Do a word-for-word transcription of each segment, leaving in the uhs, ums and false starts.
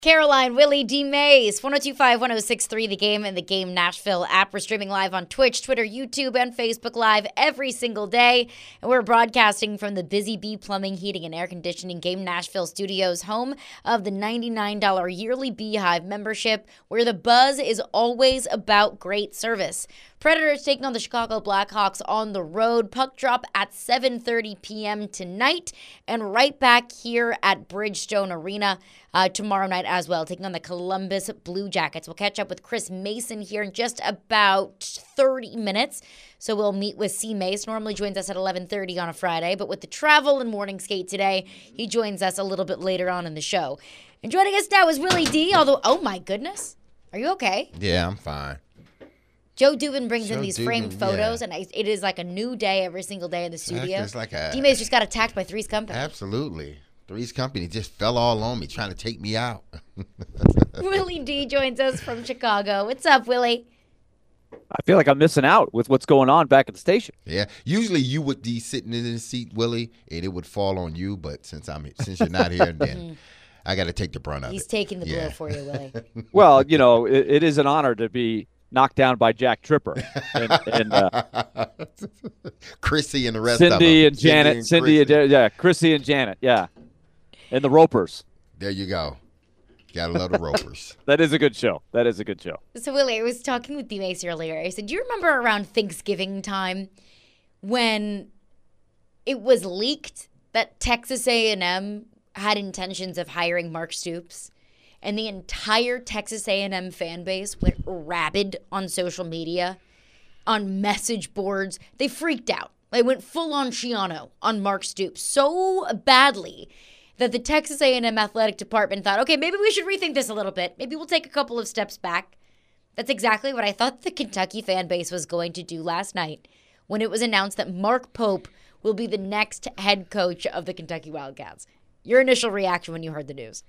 Caroline, Willie D. Mays, one oh two point five, one oh six point three, The Game and The Game Nashville app. We're streaming live on Twitch, Twitter, YouTube, and Facebook Live every single day. And we're broadcasting from the Busy Bee Plumbing, Heating, and Air Conditioning Game Nashville studios, home of the ninety-nine dollars yearly Beehive membership, where the buzz is always about great service. Predators taking on the Chicago Blackhawks on the road. Puck drop at seven thirty p.m. tonight, and right back here at Bridgestone Arena uh, tomorrow night as well, taking on the Columbus Blue Jackets. We'll catch up with Chris Mason here in just about thirty minutes. So we'll meet with C. Mace. Normally joins us at eleven thirty on a Friday, but with the travel and morning skate today, he joins us a little bit later on in the show. And joining us now is Willie D. Although, oh my goodness, are you okay? Yeah, I'm fine. Joe Dubin brings Joe in these Dubin, framed photos, yeah. and I, it is like a new day every single day in the studio. It's like a, D-Mays just got attacked by Three's Company. Absolutely. Three's Company just fell all on me, trying to take me out. Willie D joins us from Chicago. What's up, Willie? I feel like I'm missing out with what's going on back at the station. Yeah. Usually you would be sitting in the seat, Willie, and it would fall on you. But since I'm since you're not here, then I got to take the brunt of He's it. He's taking the yeah. blow for you, Willie. Well, you know, it, it is an honor to be knocked down by Jack Tripper and, and uh, Chrissy and the rest Cindy of them. and Janet, and Cindy, and, yeah, Chrissy and Janet, yeah, and the Ropers. There you go. Gotta love the Ropers. That is a good show. That is a good show. So, Willie, I was talking with D-Mace earlier. I said, do you remember around Thanksgiving time when it was leaked that Texas A and M had intentions of hiring Mark Stoops? And the entire Texas A and M fan base went rabid on social media, on message boards. They freaked out. They went full-on Shiano on Mark Stoops so badly that the Texas A and M athletic department thought, okay, maybe we should rethink this a little bit. Maybe we'll take a couple of steps back. That's exactly what I thought the Kentucky fan base was going to do last night when it was announced that Mark Pope will be the next head coach of the Kentucky Wildcats. Your initial reaction when you heard the news?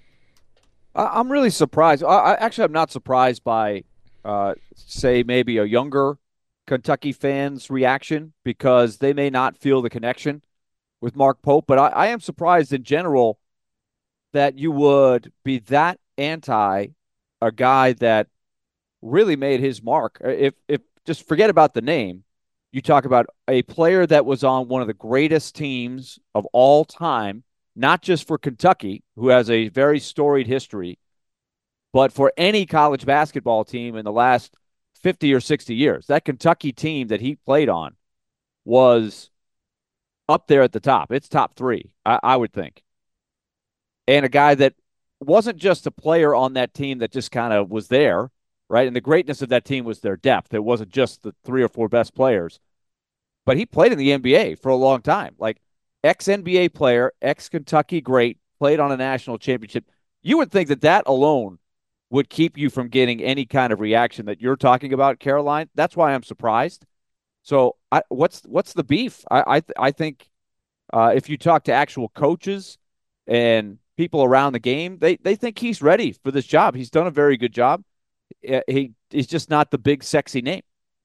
I'm really surprised. I, actually, I'm not surprised by, uh, say, maybe a younger Kentucky fan's reaction because they may not feel the connection with Mark Pope. But I, I am surprised in general that you would be that anti a guy that really made his mark. If if just forget about the name, you talk about a player that was on one of the greatest teams of all time. Not just for Kentucky, who has a very storied history, but for any college basketball team in the last fifty or sixty years. That Kentucky team that he played on was up there at the top. It's top three, I, I would think. And a guy that wasn't just a player on that team that just kind of was there, right? And the greatness of that team was their depth. It wasn't just the three or four best players. But he played in the N B A for a long time. Like, ex-N B A player, ex-Kentucky great, played on a national championship. You would think that that alone would keep you from getting any kind of reaction that you're talking about, Caroline. That's why I'm surprised. So I, what's what's the beef? I I, th- I think uh, if you talk to actual coaches and people around the game, they, they think he's ready for this job. He's done a very good job. He He's just not the big, sexy name.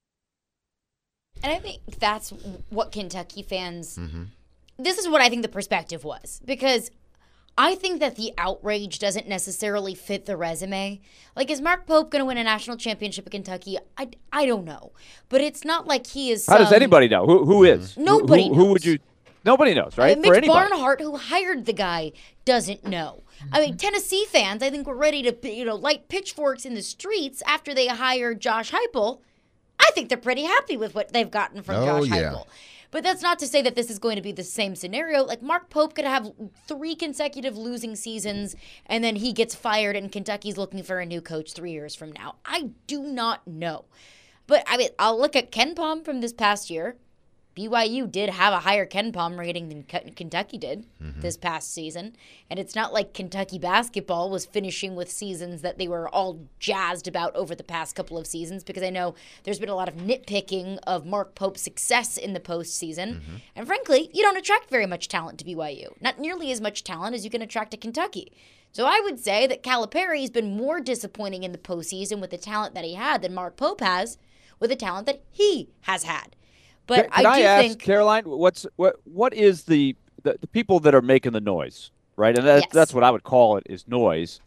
And I think that's what Kentucky fans... Mm-hmm. This is what I think the perspective was, because I think that the outrage doesn't necessarily fit the resume. Like, is Mark Pope going to win a national championship at Kentucky? I, I don't know. But it's not like he is some... How does anybody know? Who Who is? Nobody who, knows. Who would you... Nobody knows, right? I mean, For Mitch anybody. Barnhart, who hired the guy, doesn't know. I mean, Tennessee fans, I think, were ready to, you know, light pitchforks in the streets after they hired Josh Heupel. I think they're pretty happy with what they've gotten from Oh, Josh yeah. Heupel. But that's not to say that this is going to be the same scenario. Like, Mark Pope could have three consecutive losing seasons, and then he gets fired, and Kentucky's looking for a new coach three years from now. I do not know. But, I mean, I'll look at Ken Pom from this past year. B Y U did have a higher Ken Pom rating than K- Kentucky did mm-hmm. this past season. And it's not like Kentucky basketball was finishing with seasons that they were all jazzed about over the past couple of seasons, because I know there's been a lot of nitpicking of Mark Pope's success in the postseason. Mm-hmm. And frankly, you don't attract very much talent to B Y U. Not nearly as much talent as you can attract to Kentucky. So I would say that Calipari's been more disappointing in the postseason with the talent that he had than Mark Pope has with the talent that he has had. But Can I, I do ask, think, Caroline, what's what what is the, the the people that are making the noise, right? And that, Yes. that's what I would call it, is noise.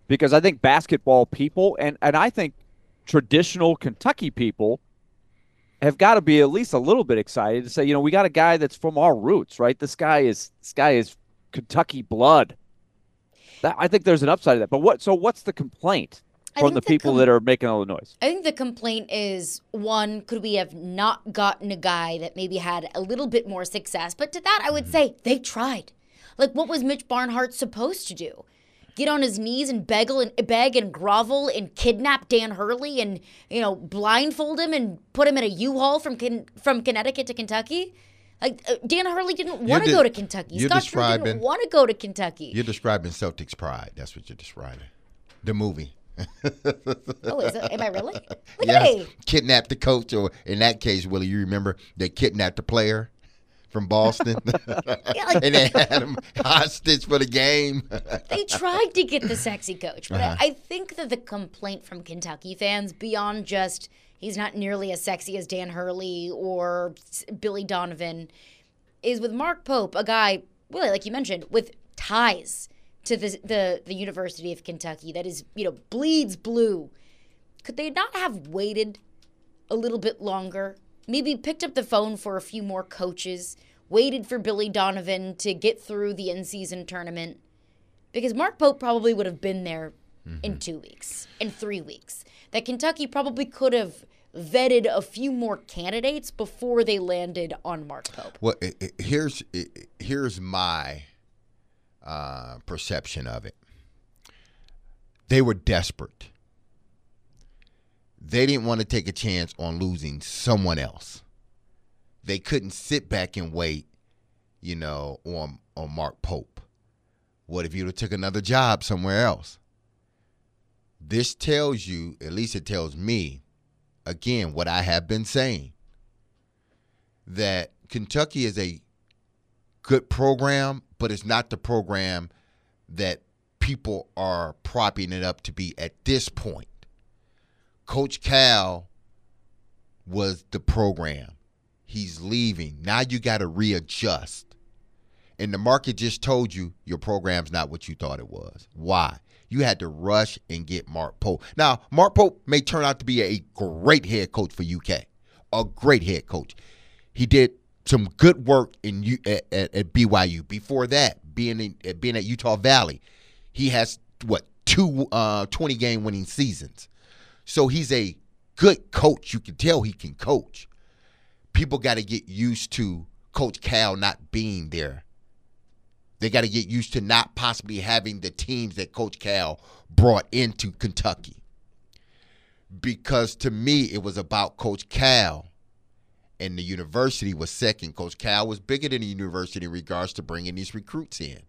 because I think basketball people and, and I think traditional Kentucky people have got to be at least a little bit excited to say, you know, we got a guy that's from our roots, right? This guy is this guy is Kentucky blood. That, I think there's an upside to that. But what? So what's the complaint from the, the people com- that are making all the noise? I think the complaint is, one, could we have not gotten a guy that maybe had a little bit more success? But to that, I would say they tried. Like, what was Mitch Barnhart supposed to do? Get on his knees and beg and beg and grovel and kidnap Dan Hurley and, you know, blindfold him and put him in a U-Haul from from Connecticut to Kentucky? Like, uh, Dan Hurley didn't want to go to Kentucky. Scott Drew didn't want to go to Kentucky. You're describing Celtics pride. That's what you're describing. The movie. Oh, is it? Am I really? Look yes. Kidnapped the coach, or in that case, Willie, you remember they kidnapped the player from Boston, yeah, like, and they had him hostage for the game. They tried to get the sexy coach, but uh-huh. I, I think that the complaint from Kentucky fans, beyond just he's not nearly as sexy as Dan Hurley or Billy Donovan, is with Mark Pope, a guy, really, like you mentioned, with ties to the, the the University of Kentucky that is, you know, bleeds blue. Could they not have waited a little bit longer? Maybe picked up the phone for a few more coaches, waited for Billy Donovan to get through the in-season tournament, because Mark Pope probably would have been there mm-hmm. in two weeks, in three weeks. That Kentucky probably could have vetted a few more candidates before they landed on Mark Pope. Well, it, it, here's it, here's my uh, perception of it. They were desperate. They didn't want to take a chance on losing someone else. They couldn't sit back and wait, you know, on on Mark Pope. What if you'd have took another job somewhere else? This tells you, at least it tells me, again, what I have been saying, that Kentucky is a good program, but it's not the program that people are propping it up to be at this point. Coach Cal was the program. He's leaving. Now you got to readjust. And the market just told you your program's not what you thought it was. Why? You had to rush and get Mark Pope. Now, Mark Pope may turn out to be a great head coach for U K, a great head coach. He did some good work in U, at, at, at B Y U. Before that, being in, being at Utah Valley, he has, what, two uh, twenty-game winning seasons. So he's a good coach. You can tell he can coach. People got to get used to Coach Cal not being there. They got to get used to not possibly having the teams that Coach Cal brought into Kentucky. Because to me, it was about Coach Cal, and the university was second. Coach Cal was bigger than the university in regards to bringing these recruits in.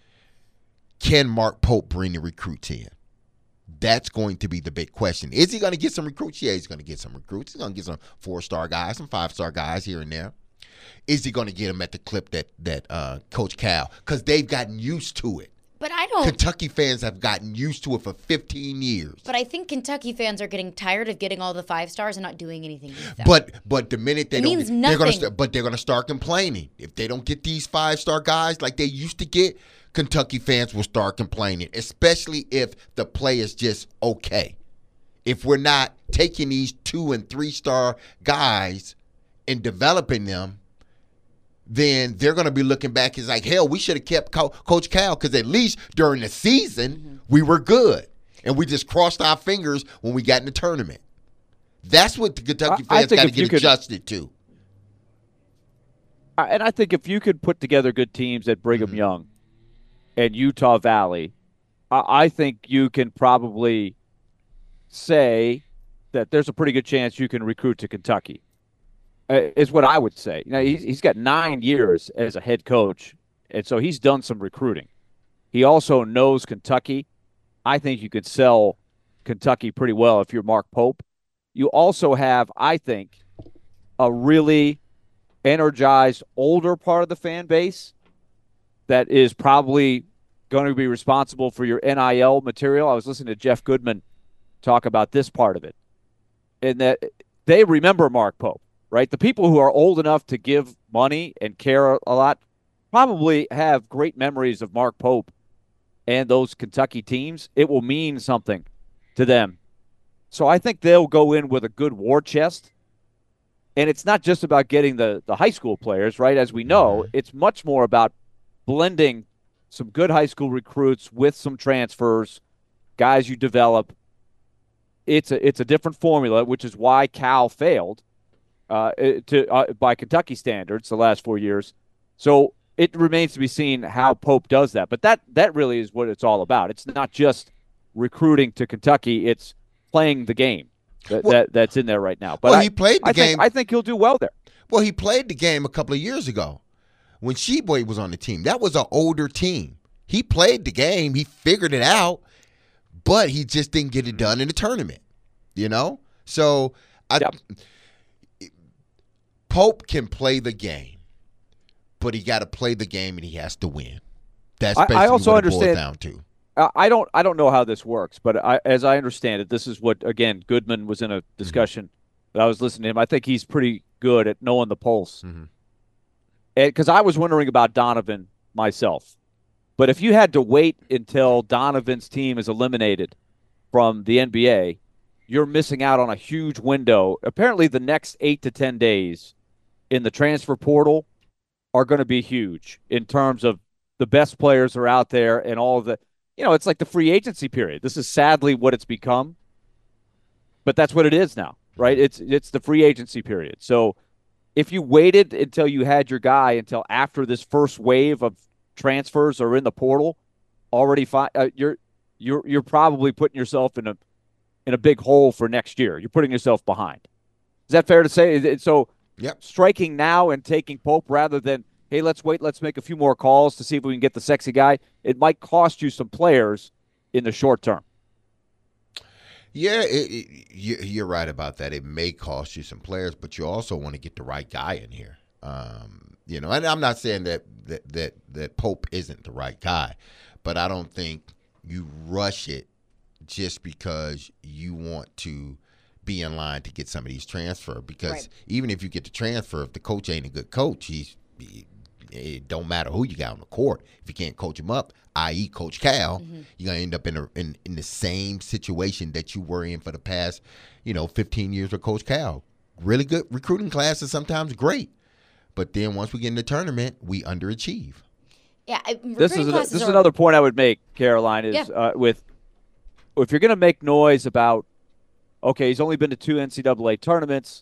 Can Mark Pope bring the recruits in? That's going to be the big question. Is he going to get some recruits? Yeah, he's going to get some recruits. He's going to get some four-star guys, some five-star guys here and there. Is he going to get them at the clip that that uh, Coach Cal? Because they've gotten used to it. But I don't. Kentucky fans have gotten used to it for fifteen years. But I think Kentucky fans are getting tired of getting all the five stars and not doing anything with them. But but the minute they it don't, means get, nothing. they're going to but they're going to start complaining if they don't get these five-star guys like they used to get. Kentucky fans will start complaining, especially if the play is just okay. If we're not taking these two and three-star guys and developing them, then they're going to be looking back as like, hell, we should have kept Co- Coach Cal, because at least during the season, mm-hmm. we were good. And we just crossed our fingers when we got in the tournament. That's what the Kentucky fans got to get adjusted to. And I think if you could put together good teams at Brigham mm-hmm. Young and Utah Valley, I think you can probably say that there's a pretty good chance you can recruit to Kentucky, is what I would say. You know, he's, he's got nine years as a head coach, and so he's done some recruiting. He also knows Kentucky. I think you could sell Kentucky pretty well if you're Mark Pope. You also have, I think, a really energized older part of the fan base that is probably going to be responsible for your N I L material. I was listening to Jeff Goodman talk about this part of it, and that they remember Mark Pope, right? The people who are old enough to give money and care a lot probably have great memories of Mark Pope and those Kentucky teams, it will mean something to them. So I think they'll go in with a good war chest. And it's not just about getting the, the high school players, right? As we know, it's much more about blending some good high school recruits with some transfers, guys you develop. It's a it's a different formula, which is why Cal failed uh, to uh, by Kentucky standards the last four years. So it remains to be seen how Pope does that. But that that really is what it's all about. It's not just recruiting to Kentucky; it's playing the game that, well, that that's in there right now. But well, I, he played the I game. Think, I think he'll do well there. Well, he played the game a couple of years ago when Sheboy was on the team. That was an older team. He played the game. He figured it out, but he just didn't get it done in the tournament. You know, so I, yep. Pope can play the game, but he got to play the game and he has to win. That's I, basically I also what it understand, boils down to. I don't, I don't know how this works, but I, as I understand it, this is what again Goodman was in a discussion mm-hmm. that I was listening to him. I think he's pretty good at knowing the pulse, mm-hmm. because I was wondering about Donovan myself. But if you had to wait until Donovan's team is eliminated from the N B A, you're missing out on a huge window. Apparently the next eight to ten days in the transfer portal are going to be huge in terms of the best players are out there and all of the, you know, it's like the free agency period. This is sadly what it's become, but that's what it is now, right? It's it's the free agency period. So if you waited until you had your guy until after this first wave of transfers are in the portal, already fi- uh, you're you're you're probably putting yourself in a in a big hole for next year. You're putting yourself behind. Is that fair to say? So yep. Striking now and taking Pope rather than, hey, let's wait, let's make a few more calls to see if we can get the sexy guy, it might cost you some players in the short term. Yeah, it, it, you're right about that. It may cost you some players, but you also want to get the right guy in here. Um, you know, and I'm not saying that, that that that Pope isn't the right guy, but I don't think you rush it just because you want to be in line to get some of these transfer. Because right. even if you get the transfer, if the coach ain't a good coach, he's he, it don't matter who you got on the court. If you can't coach him up, that is. Coach Cal, mm-hmm. you're gonna end up in, a, in in the same situation that you were in for the past, you know, fifteen years with Coach Cal. Really good recruiting classes, sometimes great, but then once we get in the tournament, we underachieve. Yeah, I, this is a, this is are, another point I would make, Caroline, is yeah. uh, with if you're going to make noise about, okay, he's only been to two N C double A tournaments,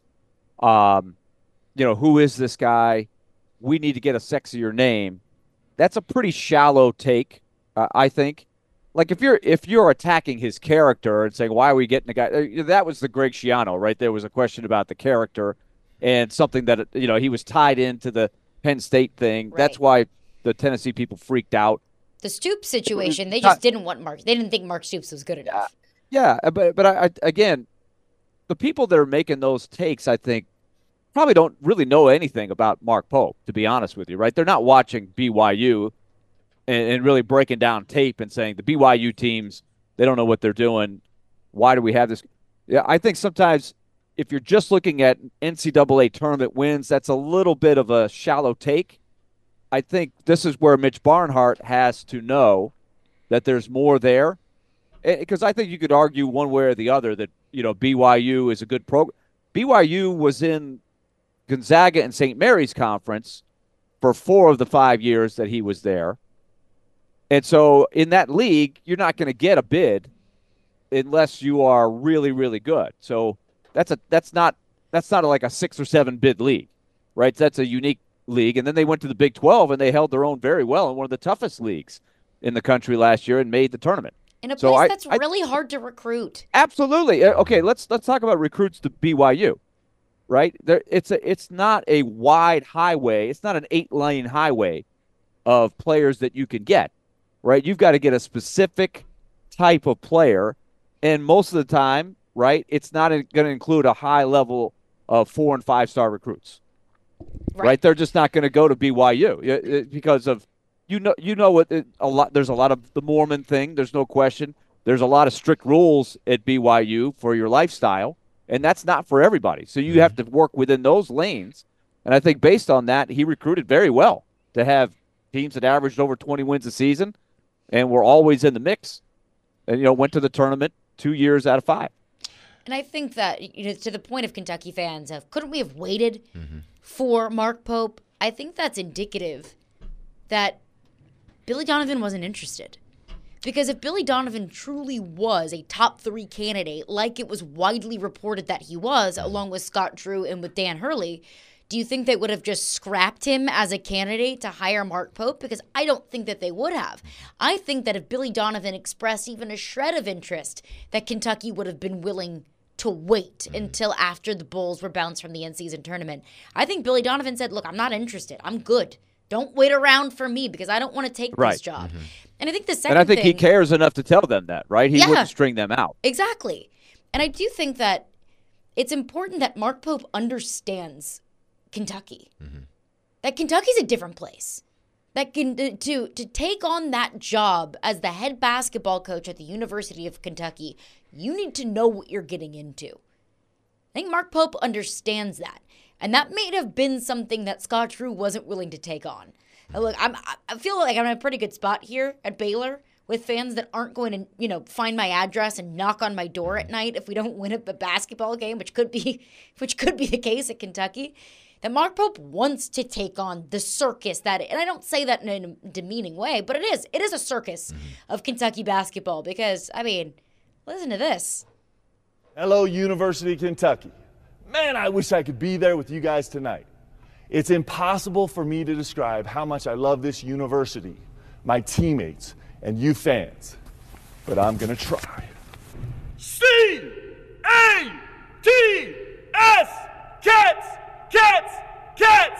um, you know, who is this guy? We need to get a sexier name. That's a pretty shallow take, uh, I think. Like if you're if you're attacking his character and saying, why are we getting a guy? That was the Greg Schiano, right? There was a question about the character and something that, you know, he was tied into the Penn State thing. Right. That's why the Tennessee people freaked out. The Stoops situation, they just didn't want Mark. They didn't think Mark Stoops was good enough. Yeah, yeah but but I, I, again, the people that are making those takes, I think, probably don't really know anything about Mark Pope, to be honest with you, right? They're not watching B Y U and, and really breaking down tape and saying the B Y U teams, they don't know what they're doing. Why do we have this? Yeah, I think sometimes if you're just looking at N C double A tournament wins, that's a little bit of a shallow take. I think this is where Mitch Barnhart has to know that there's more there. Because I think you could argue one way or the other that, you know, B Y U is a good program. B Y U was in Gonzaga and Saint Mary's conference for four of the five years that he was there. And so in that league, you're not going to get a bid unless you are really, really good. So that's a that's not that's not like a six or seven bid league, right? That's a unique league. And then they went to the Big twelve and they held their own very well in one of the toughest leagues in the country last year and made the tournament. In a place so I, that's I, really hard to recruit. Absolutely. Okay, let's let's talk about recruits to B Y U. Right? There it's a it's not a wide highway. It's not an eight-lane highway of players that you can get. Right? You've got to get a specific type of player, and most of the time, right, it's not going to include a high level of four and five star recruits. Right? right? They're just not going to go to B Y U because of you know you know what a lot there's a lot of the Mormon thing, there's no question. There's a lot of strict rules at B Y U for your lifestyle, and that's not for everybody. So you mm-hmm. have to work within those lanes. And I think based on that, he recruited very well to have teams that averaged over twenty wins a season. and were always in the mix, and you know went to the tournament two years out of five. And I think that, you know, to the point of Kentucky fans of couldn't we have waited mm-hmm. for Mark Pope? I think that's indicative that Billy Donovan wasn't interested. Because if Billy Donovan truly was a top three candidate, like it was widely reported that he was, along with Scott Drew and with Dan Hurley, do you think they would have just scrapped him as a candidate to hire Mark Pope? Because I don't think that they would have. I think that if Billy Donovan expressed even a shred of interest, that Kentucky would have been willing to wait mm-hmm. until after the Bulls were bounced from the in-season tournament. I think Billy Donovan said, look, I'm not interested. I'm good. Don't wait around for me because I don't want to take right. this job. Mm-hmm. And I think the second And I think thing, he cares enough to tell them that, right? He yeah, wouldn't string them out. Exactly. And I do think that it's important that Mark Pope understands Kentucky. Mm-hmm. That Kentucky's a different place. That can to to take on that job as the head basketball coach at the University of Kentucky, you need to know what you're getting into. I think Mark Pope understands that. And that may have been something that Scott Drew wasn't willing to take on. Now, look, I'm, I feel like I'm in a pretty good spot here at Baylor with fans that aren't going to, you know, find my address and knock on my door at night if we don't win a basketball game, which could be, which could be the case at Kentucky. That Mark Pope wants to take on the circus that, and I don't say that in a demeaning way, but it is. It is a circus mm-hmm. of Kentucky basketball because, I mean, listen to this. Hello, University of Kentucky. Man, I wish I could be there with you guys tonight. It's impossible for me to describe how much I love this university, my teammates, and you fans. But I'm going to try. C A T S! Cats! Cats! Cats!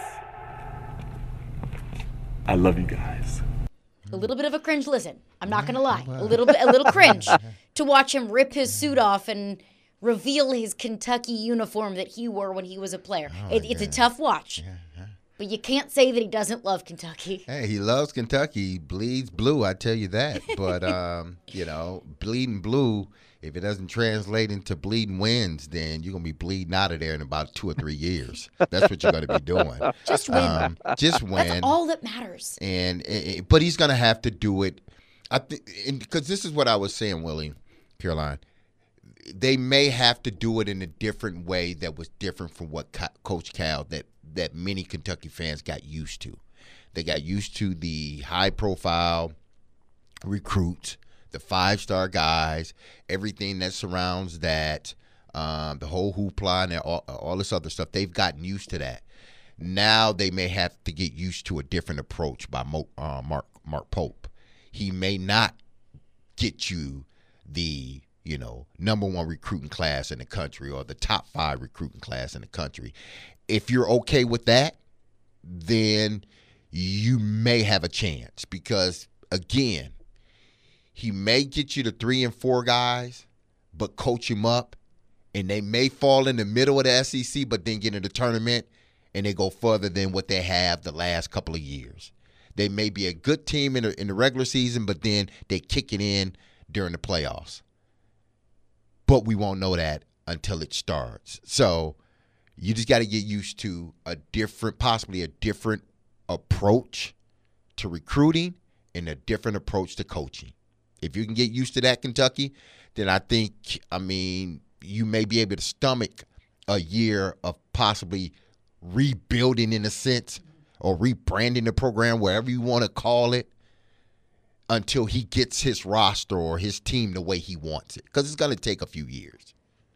I love you guys. A little bit of a cringe listen. I'm not going to lie. A little bit, a little cringe to watch him rip his suit off and reveal his Kentucky uniform that he wore when he was a player. Oh, it, it's yeah. a tough watch. Yeah, yeah. But you can't say that he doesn't love Kentucky. Hey, he loves Kentucky. He bleeds blue, I tell you that. But, um, you know, bleeding blue, if it doesn't translate into bleeding wins, then you're going to be bleeding out of there in about two or three years. That's what you're going to be doing. Just win. Um, just win. That's all that matters. And, and But he's going to have to do it. I think, because this is what I was saying, Willie, Caroline. They may have to do it in a different way that was different from what Co- Coach Cal, that, that many Kentucky fans got used to. They got used to the high-profile recruits, the five-star guys, everything that surrounds that, um, the whole hoopla and all, all this other stuff. They've gotten used to that. Now they may have to get used to a different approach by Mo, uh, Mark Mark Pope. He may not get you the you know, number one recruiting class in the country or the top five recruiting class in the country. If you're okay with that, then you may have a chance because, again, he may get you the three and four guys, but coach him up, and they may fall in the middle of the S E C, but then get in the tournament, and they go further than what they have the last couple of years. They may be a good team in the, in the regular season, but then they kick it in during the playoffs. But we won't know that until it starts. So you just got to get used to a different, possibly a different approach to recruiting and a different approach to coaching. If you can get used to that, Kentucky, then I think, I mean, you may be able to stomach a year of possibly rebuilding in a sense or rebranding the program, wherever you want to call it, until he gets his roster or his team the way he wants it. Because it's going to take a few years.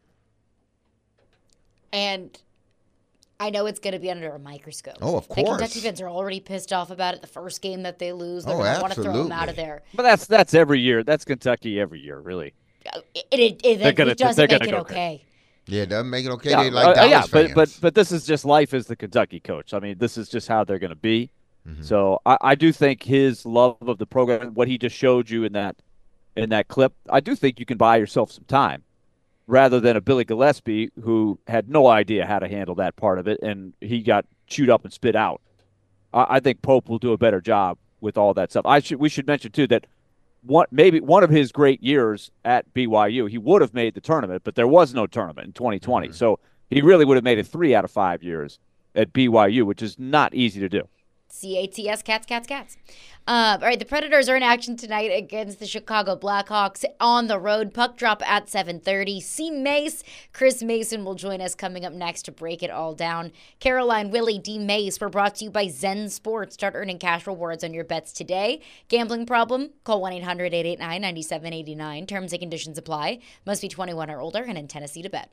And I know it's going to be under a microscope. Oh, of course. The Kentucky fans are already pissed off about it. The first game that they lose, they're oh, going to want to throw them out of there. But that's that's every year. That's Kentucky every year, really. It, it, it, it, gonna, it doesn't make it okay. okay. Yeah, it doesn't make it okay. Yeah, they like uh, yeah, but, fans. but but this is just life as the Kentucky coach. I mean, this is just how they're going to be. Mm-hmm. So I, I do think his love of the program, what he just showed you in that in that clip, I do think you can buy yourself some time rather than a Billy Gillispie who had no idea how to handle that part of it, and he got chewed up and spit out. I, I think Pope will do a better job with all that stuff. I should we should mention too that what maybe one of his great years at B Y U, he would have made the tournament, but there was no tournament in twenty twenty. Mm-hmm. So he really would have made it three out of five years at B Y U, which is not easy to do. C A T S, cats, cats, cats. Uh, all right, the Predators are in action tonight against the Chicago Blackhawks on the road. Puck drop at seven thirty. See Mace. Chris Mason will join us coming up next to break it all down. Caroline, Willie, D. Mace were brought to you by Zen Sports. Start earning cash rewards on your bets today. Gambling problem? Call one eight hundred eight eight nine nine seven eight nine. Terms and conditions apply. Must be twenty-one or older and in Tennessee to bet.